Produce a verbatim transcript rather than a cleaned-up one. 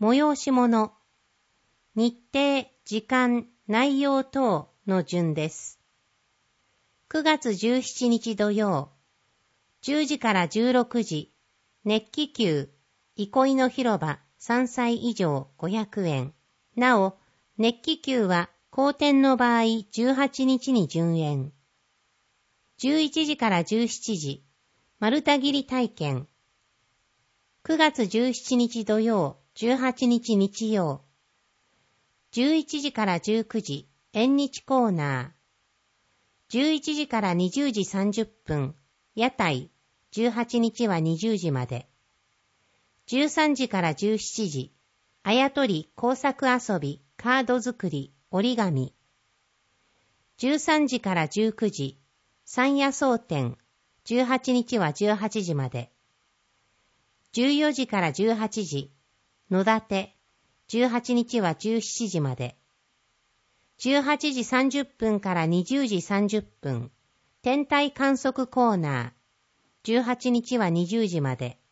催し物、日程、時間、内容等の順です。くがつじゅうしちにち土曜、じゅうじからじゅうろくじ、熱気球、憩いの広場さんさい以上ごひゃくえん。なお、熱気球は後天の場合じゅうはちにちに順延。じゅういちじからじゅうしちじ、丸太切り体験。くがつじゅうしちにち土曜、じゅうはちにち日曜。じゅういちじからじゅうくじ、縁日コーナー。じゅういちじからにじゅうじさんじゅっぷん、屋台、じゅうはちにちはにじゅうじまで。じゅうさんじからじゅうしちじ、あやとり工作遊び、カード作り、折り紙。じゅうさんじからじゅうくじ、山野草店、じゅうはちにちはじゅうはちじまで。じゅうよじからじゅうはちじ、野立て、じゅうはちにちはじゅうしちじまで。じゅうはちじさんじゅっぷんからにじゅうじさんじゅっぷん、天体観測コーナー、じゅうはちにちはにじゅうじまで。